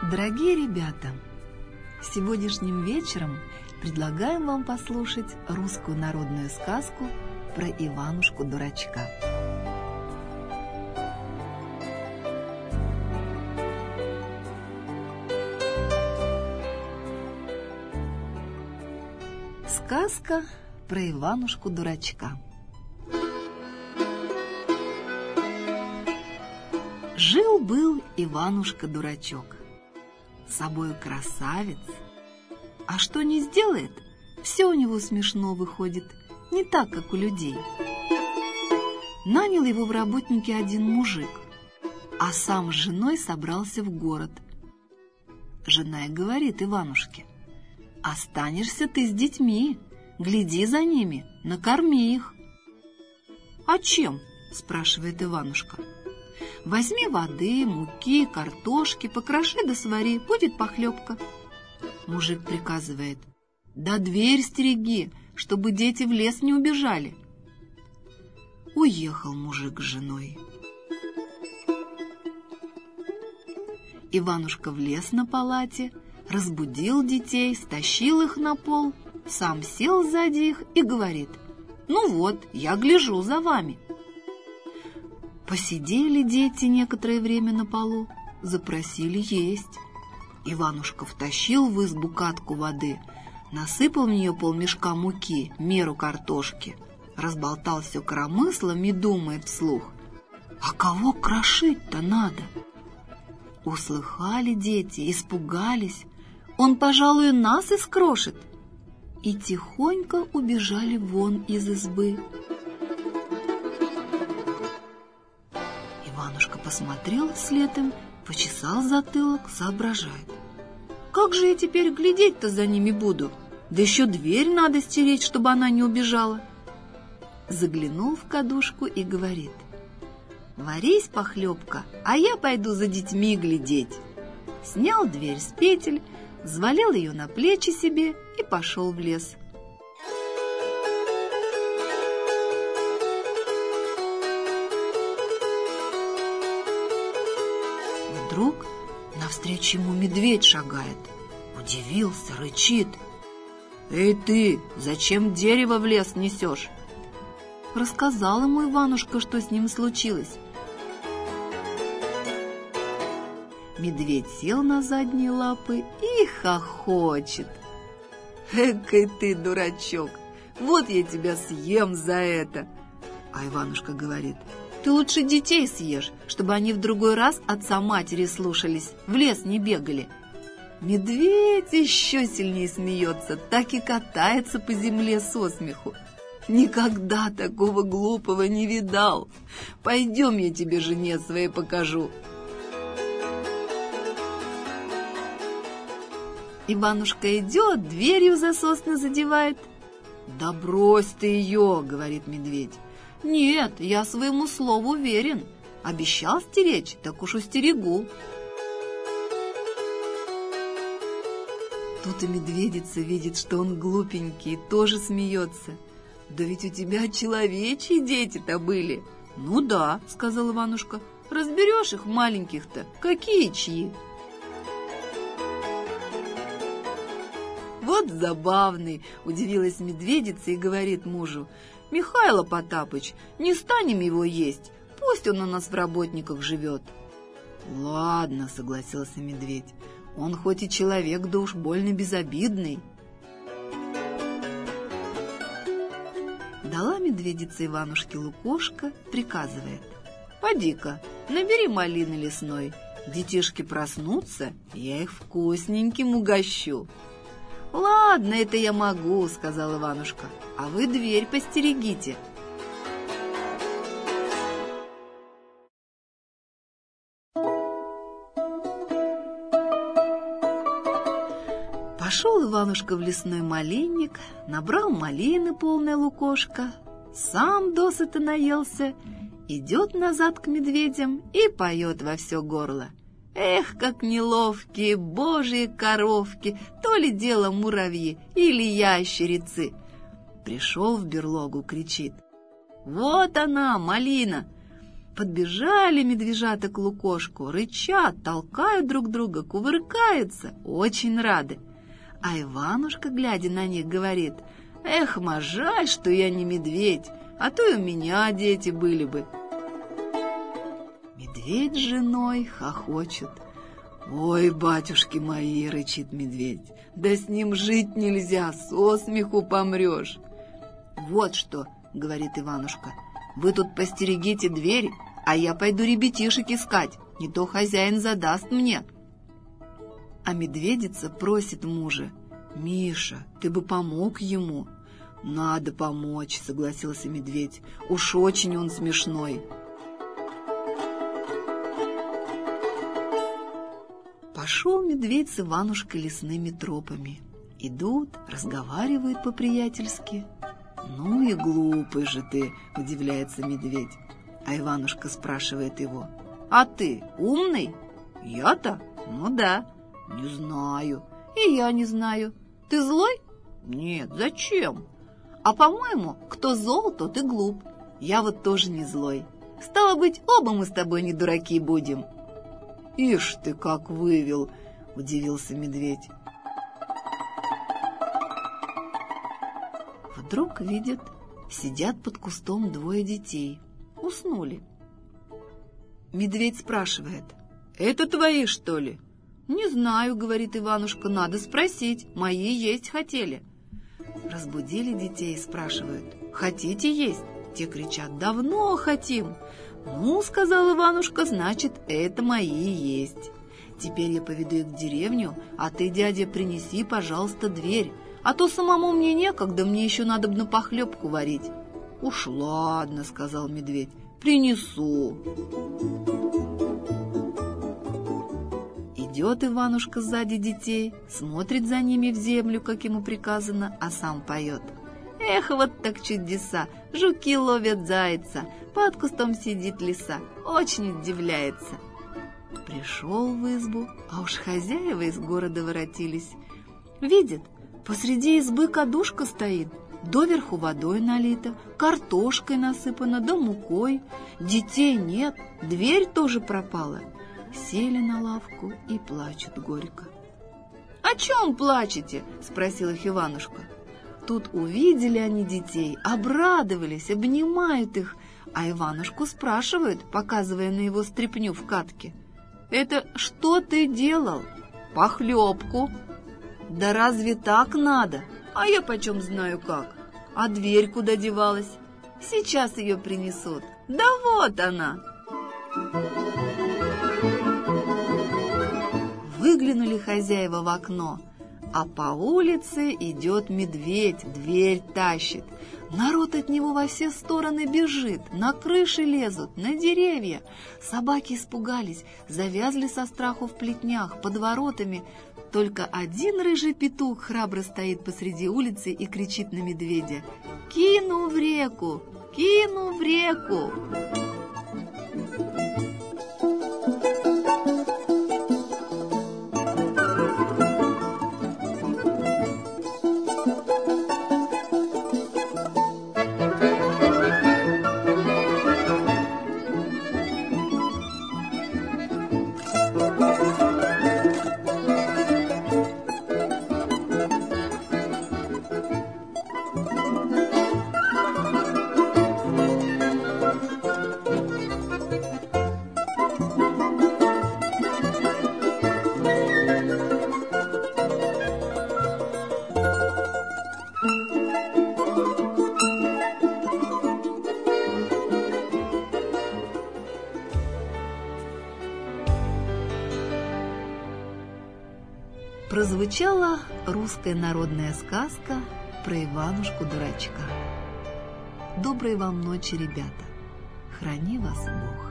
Дорогие ребята, сегодняшним вечером предлагаем вам послушать русскую народную сказку про Иванушку-дурачка. Сказка про Иванушку-дурачка. Жил-был Иванушка-дурачок, собою красавец, а что не сделает, все у него смешно выходит, не так, как у людей. Нанял его в работники один мужик, а сам с женой собрался в город. Жена и говорит Иванушке: «Останешься ты с детьми, гляди за ними, накорми их». «А чем?» – спрашивает Иванушка. «Возьми воды, муки, картошки, покроши да свари, будет похлебка». Мужик приказывает: «Да дверь стереги, чтобы дети в лес не убежали». Уехал мужик с женой. Иванушка влез на палате, разбудил детей, стащил их на пол, сам сел сзади их и говорит: «Ну вот, я гляжу за вами». Посидели дети некоторое время на полу, запросили есть. Иванушка втащил в избу катку воды, насыпал в нее полмешка муки, меру картошки, разболтал все коромыслом и думает вслух: «А кого крошить-то надо?» Услыхали дети, испугались: «Он, пожалуй, нас искрошит!» И тихонько убежали вон из избы. Иванушка посмотрел вслед им, почесал затылок, соображает: «Как же я теперь глядеть-то за ними буду? Да еще дверь надо стереть, чтобы она не убежала». Заглянул в кадушку и говорит: «Варись, похлебка, а я пойду за детьми глядеть». Снял дверь с петель, взвалил ее на плечи себе и пошел в лес. Вдруг навстречу ему медведь шагает. Удивился, рычит: «Эй ты, зачем дерево в лес несешь?» Рассказал ему Иванушка, что с ним случилось. Медведь сел на задние лапы и хохочет: «Экой ты, дурачок, вот я тебя съем за это!» А Иванушка говорит: «Ты лучше детей съешь, чтобы они в другой раз отца-матери слушались, в лес не бегали». Медведь еще сильнее смеется, так и катается по земле со смеху. «Никогда такого глупого не видал. Пойдем, я тебе жене своей покажу». Иванушка идет, дверью за сосны задевает. «Да брось ты ее!» — говорит медведь. «Нет, я своему слову верен. Обещал стеречь, так уж устерегу». Тут и медведица видит, что он глупенький, тоже смеется. «Да ведь у тебя человечьи дети-то были». «Ну да», — сказал Иванушка, — «разберешь их маленьких-то, какие чьи?» «Вот забавный!» — удивилась медведица и говорит мужу: «Михайло Потапыч, не станем его есть, пусть он у нас в работниках живет». «Ладно», — согласился медведь, — «он хоть и человек, да уж больно безобидный». Дала медведица Иванушке лукошко, приказывает: «Поди-ка, набери малины лесной, детишки проснутся, я их вкусненьким угощу». «Ладно, это я могу», — сказал Иванушка, — «а вы дверь постерегите». Пошел Иванушка в лесной малинник, набрал малины полное лукошко, сам досыта наелся, идет назад к медведям и поет во все горло: «Эх, как неловкие божьи коровки, то ли дело муравьи или ящерицы!» Пришел в берлогу, кричит: «Вот она, малина! Подбежали медвежата к лукошку, рычат, толкают друг друга, кувыркаются, очень рады. А Иванушка, глядя на них, говорит: «Эх, жаль, что я не медведь, а то и у меня дети были бы». Медведь с женой хохочут. «Ой, батюшки мои!» — рычит медведь. «Да с ним жить нельзя, со смеху помрешь!» «Вот что!» — говорит Иванушка. «Вы тут постерегите дверь, а я пойду ребятишек искать, не то хозяин задаст мне». А медведица просит мужа: «Миша, ты бы помог ему». «Надо помочь», — согласился медведь. «Уж очень он смешной». Пошел медведь с Иванушкой лесными тропами. Идут, разговаривают по-приятельски. «Ну и глупый же ты», — удивляется медведь. А Иванушка спрашивает его: «А ты умный?» «Я-то? Ну да». «Не знаю». «И я не знаю». «Ты злой?» «Нет, зачем?» «А по-моему, кто зол, тот и глуп. Я вот тоже не злой. Стало быть, оба мы с тобой не дураки будем». «Ишь ты, как вывел!» — удивился медведь. Вдруг видят, сидят под кустом двое детей. Уснули. Медведь спрашивает: «Это твои, что ли?» «Не знаю», — говорит Иванушка, — «надо спросить, мои есть хотели». Разбудили детей, спрашивают: «Хотите есть?» Те кричат: «Давно хотим». «Ну, — сказал Иванушка, — значит, это мои есть. Теперь я поведу их в деревню, а ты, дядя, принеси, пожалуйста, дверь, а то самому мне некогда, мне еще надобно похлебку варить». «Уж ладно, — сказал медведь, — принесу». Идет Иванушка сзади детей, смотрит за ними в землю, как ему приказано, а сам поет: «Эх, вот так чудеса! Жуки ловят зайца, под кустом сидит лиса, очень удивляется». Пришел в избу, а уж хозяева из города воротились. Видят, посреди избы кадушка стоит, доверху водой налита, картошкой насыпана, да мукой. Детей нет, дверь тоже пропала. Сели на лавку и плачут горько. «О чем плачете?» — спросил их Иванушка. Тут увидели они детей, обрадовались, обнимают их, а Иванушку спрашивают, показывая на его стряпню в катке: «Это что ты делал?» «Похлебку». «Да разве так надо? А я почем знаю как? А дверь куда девалась?» «Сейчас ее принесут. Да вот она». Выглянули хозяева в окно, а по улице идет медведь, дверь тащит. Народ от него во все стороны бежит, на крыши лезут, на деревья. Собаки испугались, завязли со страху в плетнях, под воротами. Только один рыжий петух храбро стоит посреди улицы и кричит на медведя: «Кину в реку! Кину в реку!» Прозвучала русская народная сказка про Иванушку-дурачка. Доброй вам ночи, ребята! Храни вас Бог!